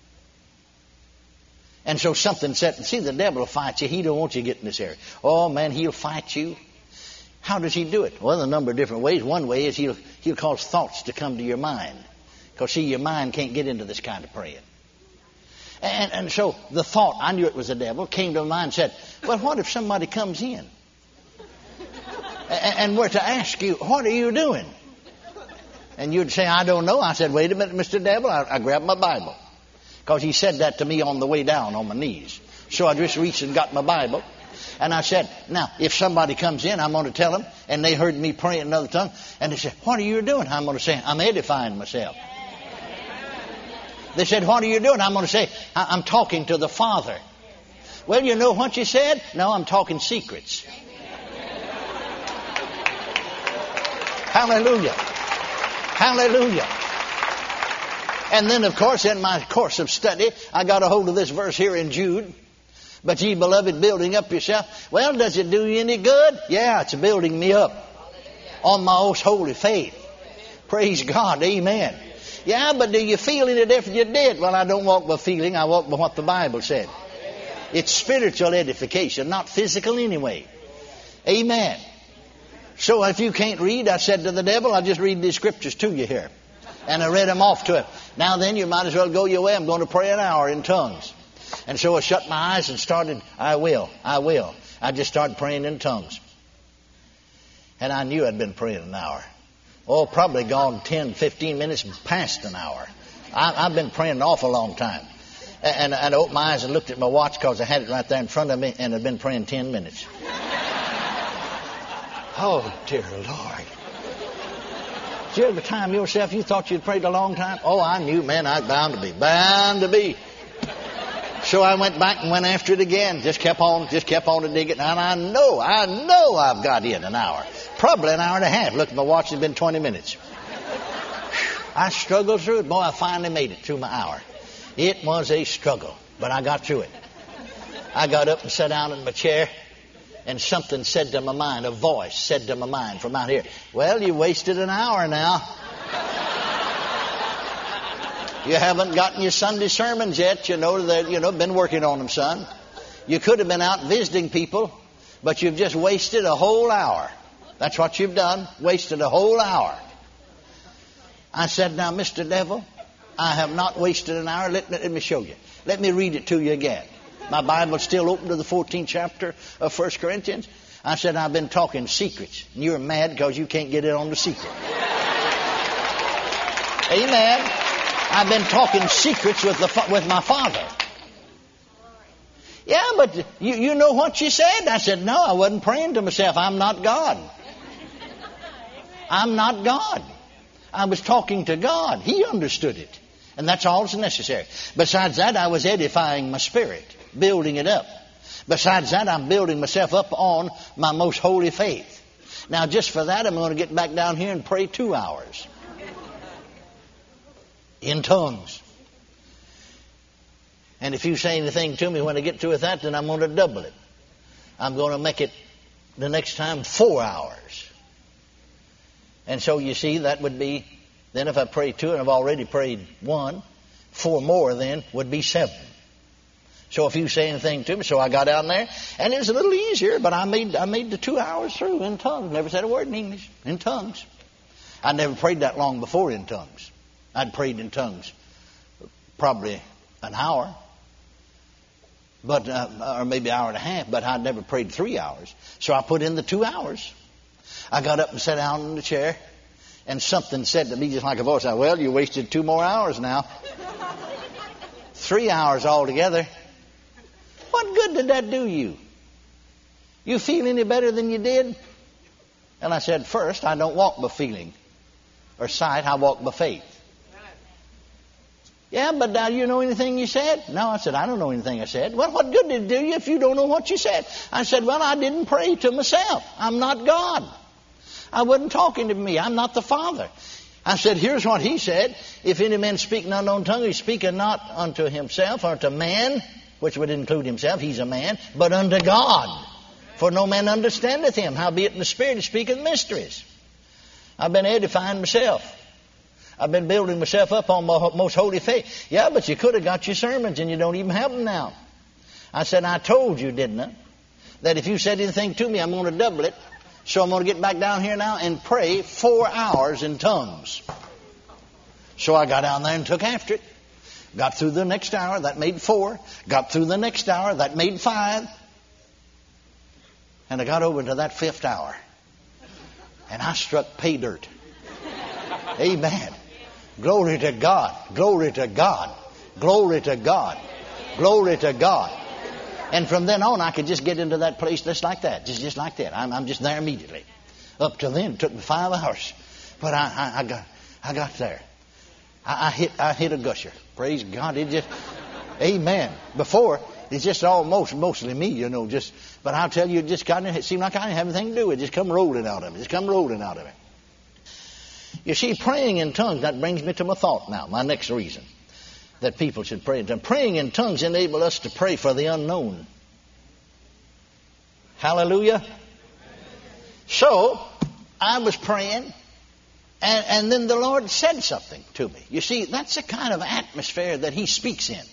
And so something said, see, the devil will fight you. He don't want you to get in this area. Oh, man, he'll fight you. How does he do it? Well, a number of different ways. One way is he'll, he'll cause thoughts to come to your mind. Because, see, your mind can't get into this kind of praying. And, and so the thought, I knew it was the devil, came to my mind and said, well, what if somebody comes in and, and were to ask you, what are you doing? And you'd say, I don't know. I said, wait a minute, Mister Devil. I, I grabbed my Bible. Because he said that to me on the way down on my knees. So I just reached and got my Bible. And I said, now, if somebody comes in, I'm going to tell them. And they heard me pray in another tongue. And they said, what are you doing? I'm going to say, I'm edifying myself. They said, what are you doing? I'm going to say, I'm talking to the Father. Well, you know what you said? No, I'm talking secrets. Hallelujah. Hallelujah. And then, of course, in my course of study, I got a hold of this verse here in Jude. But ye beloved, building up yourself. Well, does it do you any good? Yeah, it's building me up on my most holy faith. Praise God. Amen. Yeah, but do you feel any different? You did. Well, I don't walk by feeling. I walk by what the Bible said. It's spiritual edification, not physical anyway. Amen. So if you can't read, I said to the devil, I'll just read these scriptures to you here. And I read them off to him. Now then, you might as well go your way. I'm going to pray an hour in tongues. And so I shut my eyes and started, I will, I will. I just started praying in tongues. And I knew I'd been praying an hour. Oh, probably gone ten, fifteen minutes past an hour. I, I've been praying an awful long time. And, and I opened my eyes and looked at my watch because I had it right there in front of me and I'd been praying ten minutes. Oh, dear Lord. Did you ever time yourself you thought you'd prayed a long time? Oh, I knew, man, I was bound to be. Bound to be. So I went back and went after it again. Just kept on, just kept on to dig it. And I know, I know I've got in an hour. Probably an hour and a half. Look at my watch, it's been twenty minutes. I struggled through it. Boy, I finally made it through my hour. It was a struggle, but I got through it. I got up and sat down in my chair, and something said to my mind, a voice said to my mind from out here, well, you wasted an hour now. You haven't gotten your Sunday sermons yet. You know that, you know, been working on them, son. You could have been out visiting people, but you've just wasted a whole hour. That's what you've done. Wasted a whole hour. I said, now, Mister Devil, I have not wasted an hour. Let, let me show you. Let me read it to you again. My Bible's still open to the fourteenth chapter of First Corinthians. I said, I've been talking secrets. And you're mad because you can't get it on the secret. Amen. I've been talking secrets with the with my Father. Yeah, but you, you know what you said? I said, no, I wasn't praying to myself. I'm not God. I'm not God. I was talking to God. He understood it. And that's all that's necessary. Besides that, I was edifying my spirit, building it up. Besides that, I'm building myself up on my most holy faith. Now, just for that, I'm going to get back down here and pray two hours. In tongues. And if you say anything to me when I get through with that, then I'm going to double it. I'm going to make it the next time four hours. And so you see, that would be, then if I pray two and I've already prayed one, four more then would be seven. So if you say anything to me, so I got down there, and it was a little easier, but I made I made the two hours through in tongues. Never said a word in English, in tongues. I'd never prayed that long before in tongues. I'd prayed in tongues probably an hour, but uh, or maybe an hour and a half, but I'd never prayed three hours. So I put in the two hours. I got up and sat down in the chair, and something said to me just like a voice, well, you wasted two more hours now. Three hours altogether. What good did that do you? You feel any better than you did? And I said, first, I don't walk by feeling or sight. I walk by faith. Yeah, but now you know anything you said? No, I said, I don't know anything I said. Well, what good did it do you if you don't know what you said? I said, well, I didn't pray to myself. I'm not God. I wasn't talking to me. I'm not the Father. I said, here's what he said. If any man speak an unknown tongue, he speaketh not unto himself or to man, which would include himself, he's a man, but unto God. For no man understandeth him. Howbeit in the Spirit he speaketh mysteries. I've been edifying myself. I've been building myself up on my most holy faith. Yeah, but you could have got your sermons and you don't even have them now. I said, I told you, didn't I, that if you said anything to me, I'm going to double it. So I'm going to get back down here now and pray four hours in tongues. So I got down there and took after it. Got through the next hour, that made four. Got through the next hour, that made five. And I got over to that fifth hour. And I struck pay dirt. Amen. Glory to God. Glory to God. Glory to God. Glory to God. And from then on, I could just get into that place just like that. Just, just like that. I'm, I'm just there immediately. Up to then, it took me five hours. But I, I, I got I got there. I, I hit I hit a gusher. Praise God. It just, amen. Before, it's just almost, mostly me, you know, just, but I'll tell you, it just kind of, it seemed like I didn't have anything to do with it. It just come rolling out of me. Just come rolling out of it. You see, praying in tongues, that brings me to my thought now, my next reason that people should pray in tongues. Praying in tongues enable us to pray for the unknown. Hallelujah. So, I was praying, and, and then the Lord said something to me. You see, that's the kind of atmosphere that He speaks in.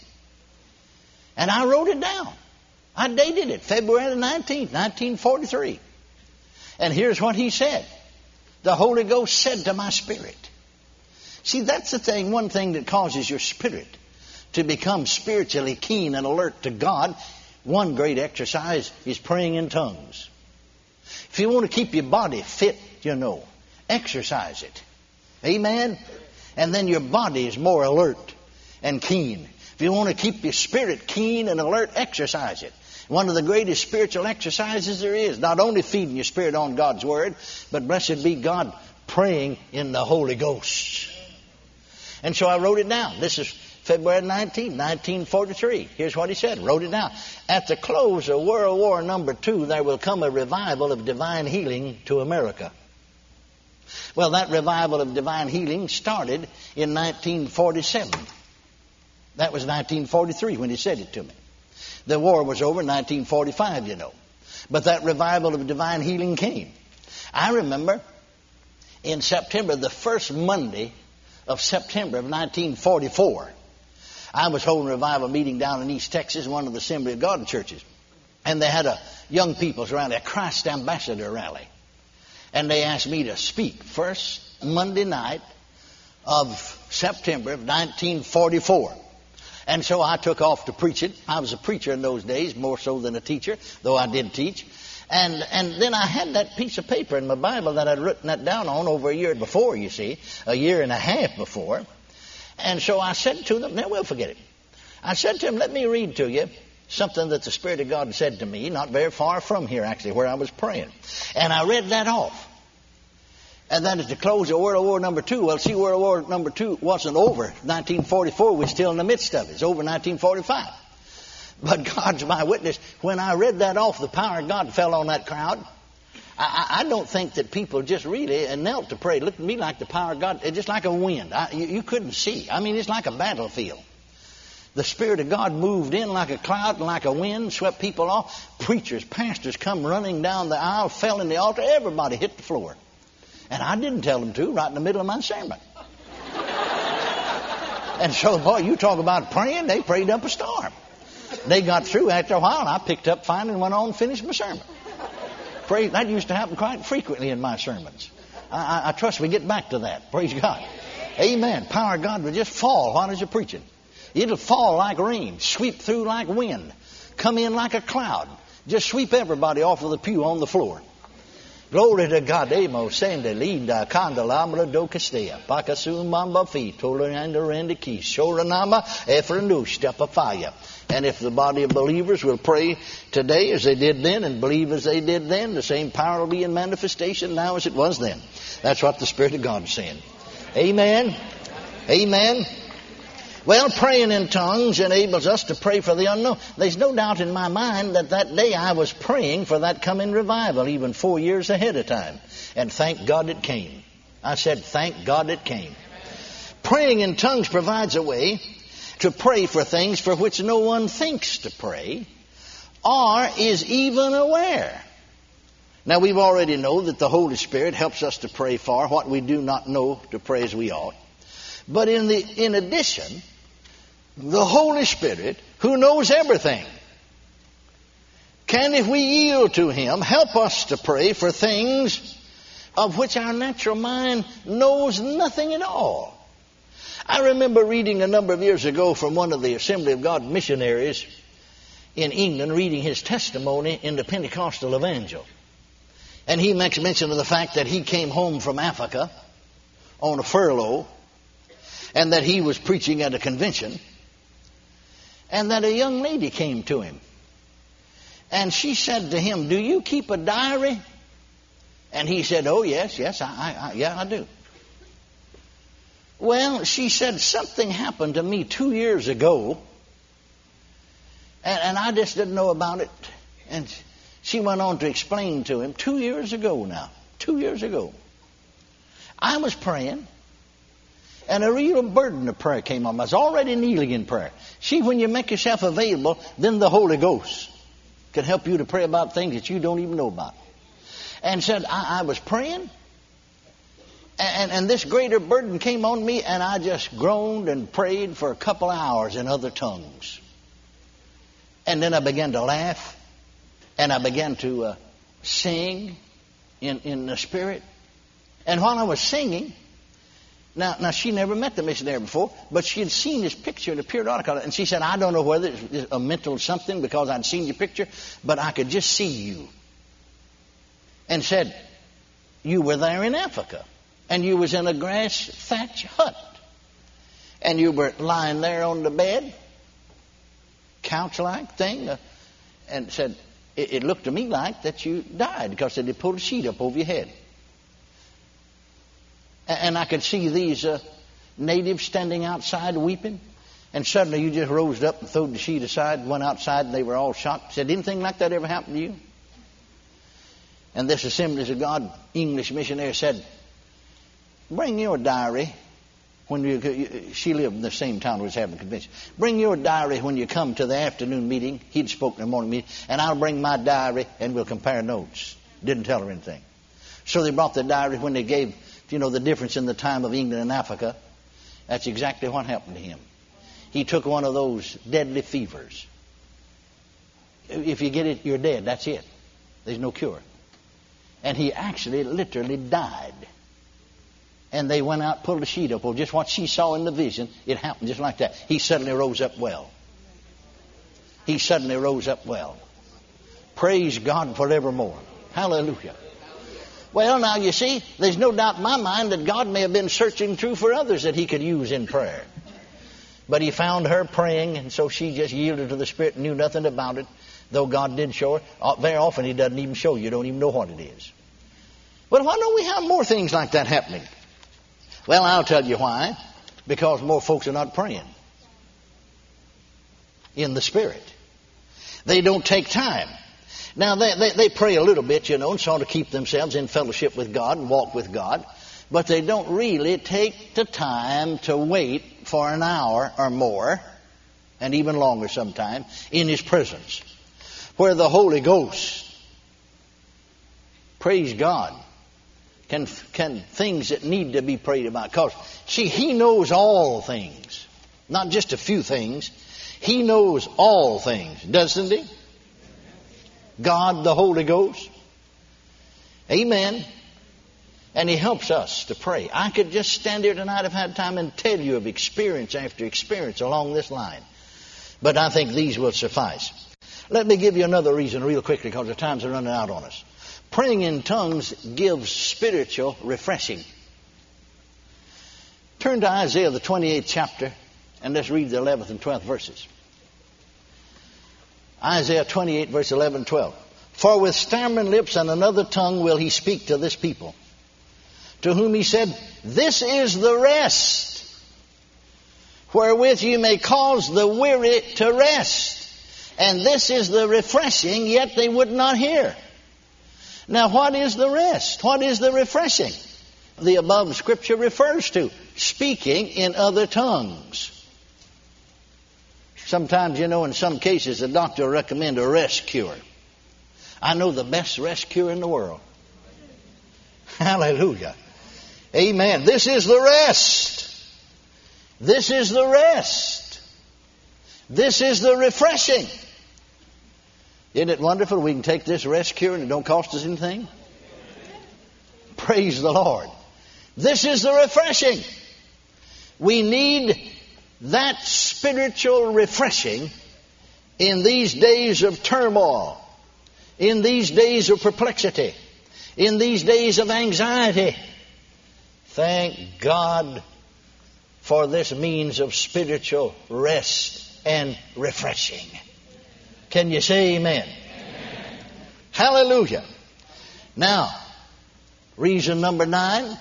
And I wrote it down. I dated it, February the nineteenth, nineteen forty-three. And here's what He said. The Holy Ghost said to my spirit. See, that's the thing, one thing that causes your spirit to become spiritually keen and alert to God. One great exercise is praying in tongues. If you want to keep your body fit, you know, exercise it. Amen? And then your body is more alert and keen. If you want to keep your spirit keen and alert, exercise it. One of the greatest spiritual exercises there is, not only feeding your spirit on God's Word, but blessed be God, praying in the Holy Ghost. And so I wrote it down. This is February nineteenth, nineteen forty-three. Here's what he said. Wrote it down. At the close of World War Number Two, there will come a revival of divine healing to America. Well, that revival of divine healing started in nineteen forty-seven. That was nineteen forty-three when he said it to me. The war was over in nineteen forty-five, you know. But that revival of divine healing came. I remember in September, the first Monday of September of nineteen forty-four, I was holding a revival meeting down in East Texas, one of the Assembly of God churches. And they had a young people's rally, a Christ Ambassador rally. And they asked me to speak first Monday night of September of nineteen forty-four. And so I took off to preach it. I was a preacher in those days, more so than a teacher, though I did teach. And and then I had that piece of paper in my Bible that I'd written that down on over a year before, you see, a year and a half before. And so I said to them, now we'll forget it. I said to them, let me read to you something that the Spirit of God said to me, not very far from here actually, where I was praying. And I read that off. And then at the close of World War Number Two, well, see, World War Number Two wasn't over. nineteen forty-four, we're still in the midst of it. It's over nineteen forty-five. But God's my witness. When I read that off, the power of God fell on that crowd. I, I don't think that people just really knelt to pray. It looked to me like the power of God, it's just like a wind. I, you, you couldn't see. I mean, it's like a battlefield. The Spirit of God moved in like a cloud and like a wind, swept people off. Preachers, pastors come running down the aisle, fell in the altar. Everybody hit the floor. And I didn't tell them to, right in the middle of my sermon. And so, boy, you talk about praying, they prayed up a storm. They got through after a while, and I picked up fine and went on and finished my sermon. Praise, that used to happen quite frequently in my sermons. I, I, I trust we get back to that. Praise God. Amen. Power of God will just fall while you're preaching. It'll fall like rain, sweep through like wind, come in like a cloud, just sweep everybody off of the pew on the floor. Glory to God. Emo sende linda candelabra do castea. Pakasum mamba fi toleranda rendiki. Shoranama efrenush tapafaya. And if the body of believers will pray today as they did then and believe as they did then, the same power will be in manifestation now as it was then. That's what the Spirit of God is saying. Amen. Amen. Well, praying in tongues enables us to pray for the unknown. There's no doubt in my mind that that day I was praying for that coming revival, even four years ahead of time. And thank God it came. I said, thank God it came. Praying in tongues provides a way to pray for things for which no one thinks to pray or is even aware. Now, we've already know that the Holy Spirit helps us to pray for what we do not know to pray as we ought. But in the in addition, the Holy Spirit, who knows everything, can, if we yield to Him, help us to pray for things of which our natural mind knows nothing at all. I remember reading a number of years ago from one of the Assembly of God missionaries in England, reading his testimony in the Pentecostal Evangel. And he makes mention of the fact that he came home from Africa on a furlough, and that he was preaching at a convention, and that a young lady came to him. And she said to him, "Do you keep a diary?" And he said, "Oh, yes, yes, I, I, yeah, I do." Well, she said, "Something happened to me two years ago, and, and I just didn't know about it." And she went on to explain to him, two years ago now, two years ago, I was praying, and a real burden of prayer came on me. I was already kneeling in prayer. See, when you make yourself available, then the Holy Ghost can help you to pray about things that you don't even know about. And said, I, I was praying, and, and this greater burden came on me, and I just groaned and prayed for a couple hours in other tongues. And then I began to laugh, and I began to uh, sing in, in the Spirit. And while I was singing, Now, now, she never met the missionary before, but she had seen his picture in a periodical, and she said, I don't know whether it's a mental something because I'd seen your picture, but I could just see you. And said, you were there in Africa, and you was in a grass thatch hut, and you were lying there on the bed, couch-like thing, uh, and said, it, it looked to me like that you died because they pulled a sheet up over your head. And I could see these uh, natives standing outside weeping. And suddenly you just rose up and threw the sheet aside, went outside, and they were all shocked. Said, anything like that ever happened to you? And this Assemblies of God English missionary said, bring your diary when you... She lived in the same town we was having the convention. Bring your diary when you come to the afternoon meeting. He'd spoken in the morning meeting. And I'll bring my diary and we'll compare notes. Didn't tell her anything. So they brought the diary when they gave... You know, the difference in the time of England and Africa. That's exactly what happened to him. He took one of those deadly fevers. If you get it, you're dead. That's it. There's no cure. And he actually literally died. And they went out, pulled the sheet up. Well, just what she saw in the vision, it happened just like that. He suddenly rose up well. He suddenly rose up well. Praise God forevermore. Hallelujah. Well, now, you see, there's no doubt in my mind that God may have been searching through for others that He could use in prayer. But He found her praying, and so she just yielded to the Spirit and knew nothing about it, though God did show her. Very often He doesn't even show you. You don't even know what it is. Well, why don't we have more things like that happening? Well, I'll tell you why. Because more folks are not praying in the Spirit. They don't take time. Now, they, they, they pray a little bit, you know, and sort of keep themselves in fellowship with God and walk with God. But they don't really take the time to wait for an hour or more, and even longer sometime, in His presence, where the Holy Ghost, praise God, can, can things that need to be prayed about. Because, see, He knows all things, not just a few things. He knows all things, doesn't He? God, the Holy Ghost. Amen. And He helps us to pray. I could just stand here tonight, I've had time, and tell you of experience after experience along this line. But I think these will suffice. Let me give you another reason real quickly, because the times are running out on us. Praying in tongues gives spiritual refreshing. Turn to Isaiah, the twenty-eighth chapter, and let's read the eleventh and twelfth verses. Isaiah twenty-eight, verse eleven and twelve. For with stammering lips and another tongue will He speak to this people, to whom He said, this is the rest, wherewith you may cause the weary to rest. And this is the refreshing, yet they would not hear. Now, what is the rest? What is the refreshing? The above scripture refers to speaking in other tongues. Sometimes, you know, in some cases, the doctor will recommend a rest cure. I know the best rest cure in the world. Hallelujah. Amen. This is the rest. This is the rest. This is the refreshing. Isn't it wonderful we can take this rest cure and it don't cost us anything? Praise the Lord. This is the refreshing. We need that spiritual refreshing in these days of turmoil, in these days of perplexity, in these days of anxiety. Thank God for this means of spiritual rest and refreshing. Can you say amen? Amen. Hallelujah. Now, reason number nine,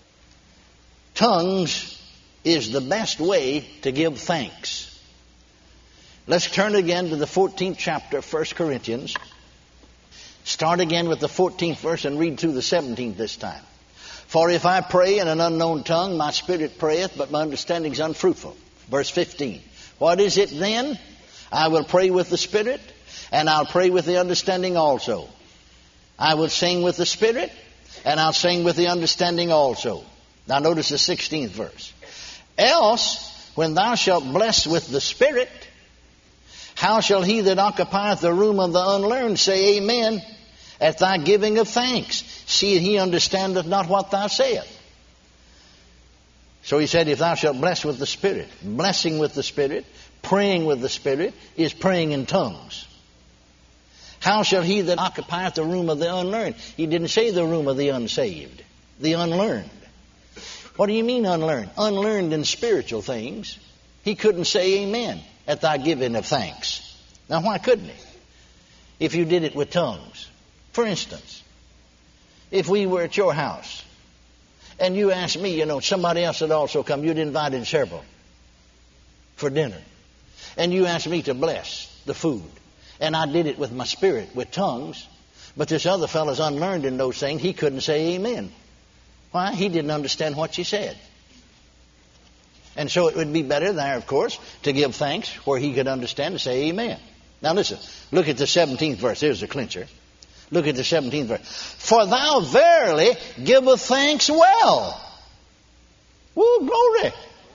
tongues is the best way to give thanks. Let's turn again to the fourteenth chapter of First Corinthians. Start again with the fourteenth verse and read through the seventeenth this time. For if I pray in an unknown tongue, my spirit prayeth, but my understanding is unfruitful. Verse fifteen. What is it then? I will pray with the Spirit, and I'll pray with the understanding also. I will sing with the Spirit, and I'll sing with the understanding also. Now notice the sixteenth verse. Else, when thou shalt bless with the Spirit, how shall he that occupieth the room of the unlearned say amen at thy giving of thanks, seeing he understandeth not what thou sayest? So he said, if thou shalt bless with the Spirit, blessing with the Spirit, praying with the Spirit is praying in tongues. How shall he that occupieth the room of the unlearned? He didn't say the room of the unsaved, the unlearned. What do you mean unlearned? Unlearned in spiritual things. He couldn't say amen at thy giving of thanks. Now why couldn't he? If you did it with tongues. For instance, if we were at your house and you asked me, you know, somebody else had also come, you'd invited several for dinner, and you asked me to bless the food, and I did it with my spirit, with tongues, but this other fellow's unlearned in those things, he couldn't say amen. Why? He didn't understand what you said. And so it would be better there, of course, to give thanks where he could understand and say amen. Now listen, look at the seventeenth verse. Here's the clincher. Look at the seventeenth verse. For thou verily giveth thanks well. Woo, glory.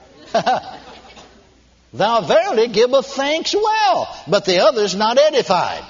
Thou verily giveth thanks well, but the other's not edified.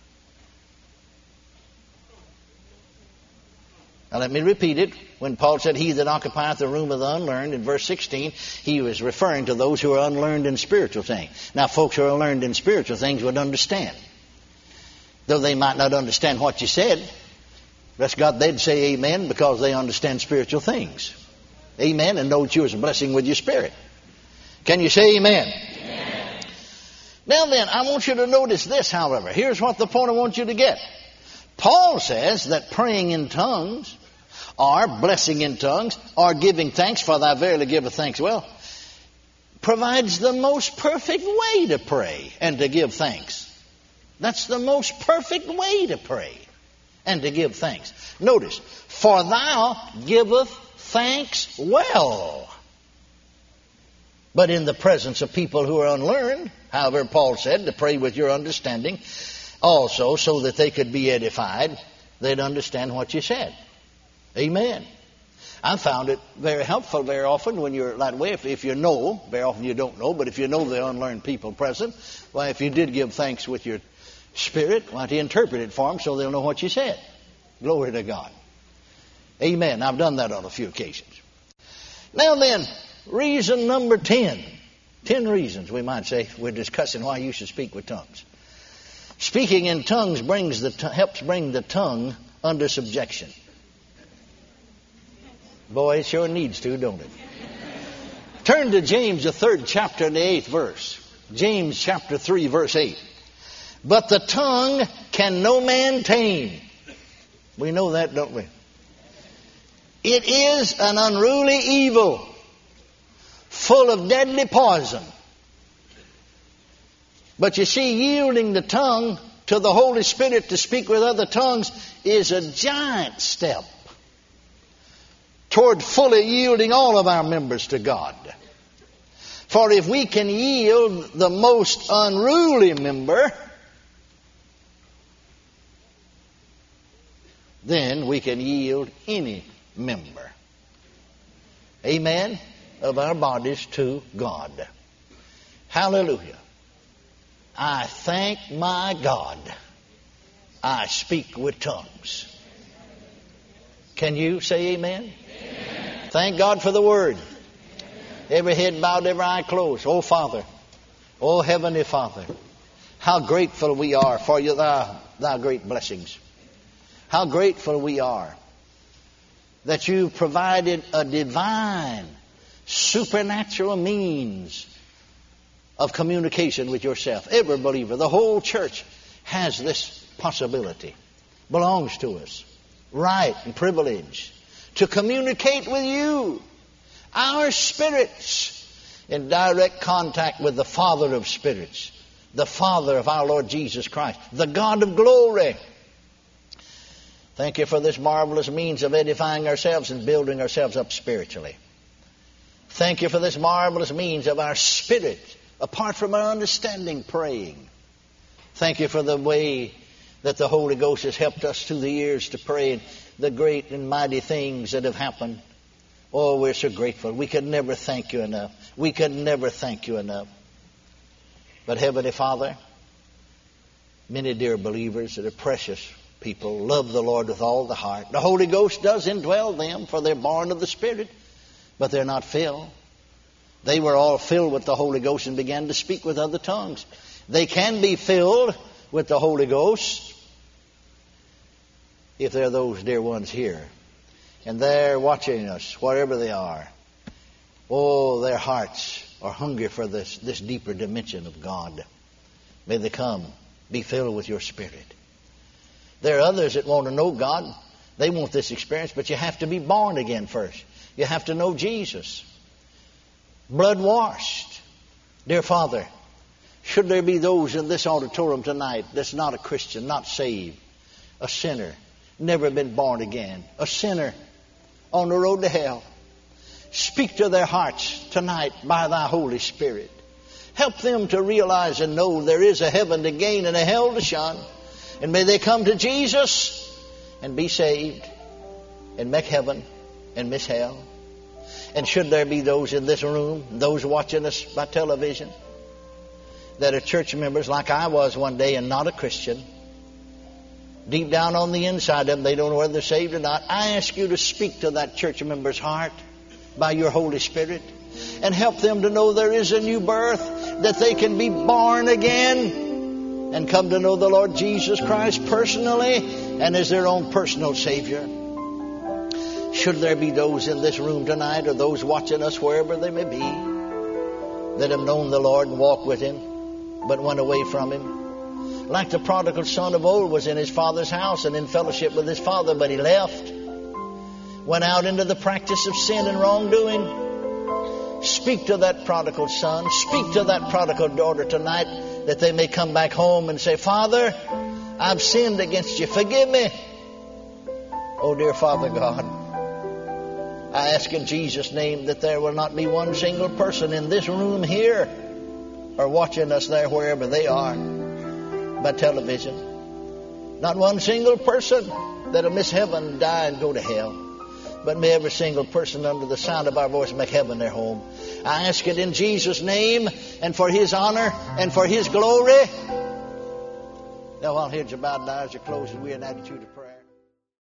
Now let me repeat it. When Paul said, he that occupieth the room of the unlearned, in verse sixteen, he was referring to those who are unlearned in spiritual things. Now folks who are unlearned in spiritual things would understand. Though they might not understand what you said, bless God, they'd say amen because they understand spiritual things. Amen, and know that you was a blessing with your spirit. Can you say amen? Amen? Now then, I want you to notice this, however. Here's what the point I want you to get. Paul says that praying in tongues or blessing in tongues, or giving thanks, for thou verily giveth thanks well, provides the most perfect way to pray and to give thanks. That's the most perfect way to pray and to give thanks. Notice, for thou giveth thanks well. But in the presence of people who are unlearned, however, Paul said to pray with your understanding also, so that they could be edified, they'd understand what you said. Amen. I found it very helpful very often when you're that way. If, if you know, very often you don't know, but if you know the unlearned people present, well, if you did give thanks with your spirit, why, to interpret it for them so they'll know what you said. Glory to God. Amen. I've done that on a few occasions. Now then, reason number ten. Ten reasons, we might say, we're discussing why you should speak with tongues. Speaking in tongues brings the t- helps bring the tongue under subjection. Boy, it sure needs to, don't it? Turn to James, the third chapter and the eighth verse. James chapter three, verse eight. But the tongue can no man tame. We know that, don't we? It is an unruly evil, full of deadly poison. But you see, yielding the tongue to the Holy Spirit to speak with other tongues is a giant step toward fully yielding all of our members to God. For if we can yield the most unruly member, then we can yield any member, amen, of our bodies to God. Hallelujah. I thank my God I speak with tongues. Can you say amen? Amen. Thank God for the word. Amen. Every head bowed, every eye closed. Oh Father, oh Heavenly Father, how grateful we are for you, thy, thy great blessings. How grateful we are that you provided a divine, supernatural means of communication with yourself. Every believer, the whole church has this possibility. Belongs to us. Right and privilege to communicate with you. Our spirits in direct contact with the Father of spirits. The Father of our Lord Jesus Christ. The God of glory. Thank you for this marvelous means of edifying ourselves and building ourselves up spiritually. Thank you for this marvelous means of our spirit, apart from our understanding, praying. Thank you for the way that the Holy Ghost has helped us through the years to pray, and the great and mighty things that have happened. Oh, we're so grateful. We could never thank you enough. We could never thank you enough. But Heavenly Father, many dear believers that are precious people love the Lord with all the heart. The Holy Ghost does indwell them, for they're born of the Spirit, but they're not filled. They were all filled with the Holy Ghost and began to speak with other tongues. They can be filled with the Holy Ghost if there are those dear ones here, and they're watching us wherever they are. Oh, their hearts are hungry for this, this deeper dimension of God. May they come, be filled with your Spirit. There are others that want to know God. They want this experience, but you have to be born again first. You have to know Jesus. Blood washed. Dear Father, should there be those in this auditorium tonight that's not a Christian, not saved, a sinner, never been born again, a sinner on the road to hell, speak to their hearts tonight by thy Holy Spirit. Help them to realize and know there is a heaven to gain and a hell to shun. And may they come to Jesus and be saved and make heaven and miss hell. And should there be those in this room, those watching us by television, that are church members like I was one day and not a Christian, deep down on the inside of them, they don't know whether they're saved or not. I ask you to speak to that church member's heart by your Holy Spirit and help them to know there is a new birth, that they can be born again and come to know the Lord Jesus Christ personally and as their own personal Savior. Should there be those in this room tonight or those watching us wherever they may be that have known the Lord and walked with Him but went away from Him, like the prodigal son of old was in his father's house and in fellowship with his father, but he left. went out into the practice of sin and wrongdoing. Speak to that prodigal son. Speak to that prodigal daughter tonight, that they may come back home and say, Father, I've sinned against you. Forgive me. Oh, dear Father God, I ask in Jesus' name that there will not be one single person in this room here or watching us there wherever they are by television. Not one single person that'll miss heaven, die, and go to hell. But may every single person under the sound of our voice make heaven their home. I ask it in Jesus' name and for His honor and for His glory. Now, while heads are bowed and eyes are closed, we're in attitude of prayer.